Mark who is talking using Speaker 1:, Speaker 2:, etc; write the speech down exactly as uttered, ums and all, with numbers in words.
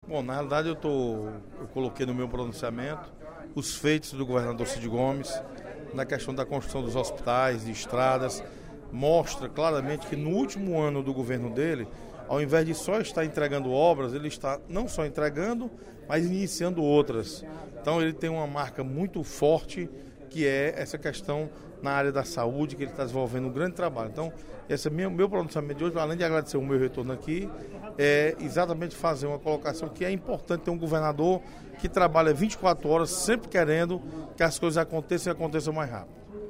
Speaker 1: Bom, na realidade eu, tô, eu coloquei no meu pronunciamento os feitos do governador Cid Gomes na questão da construção dos hospitais, de estradas. Mostra claramente que no último ano do governo dele, ao invés de só estar entregando obras, ele está não só entregando, mas iniciando outras. Então ele tem uma marca muito forte, que é essa questão na área da saúde, que ele está desenvolvendo um grande trabalho. Então, esse é meu, meu pronunciamento de hoje, além de agradecer o meu retorno aqui, é exatamente fazer uma colocação que é importante ter um governador que trabalha vinte e quatro horas, sempre querendo que as coisas aconteçam e aconteçam mais rápido.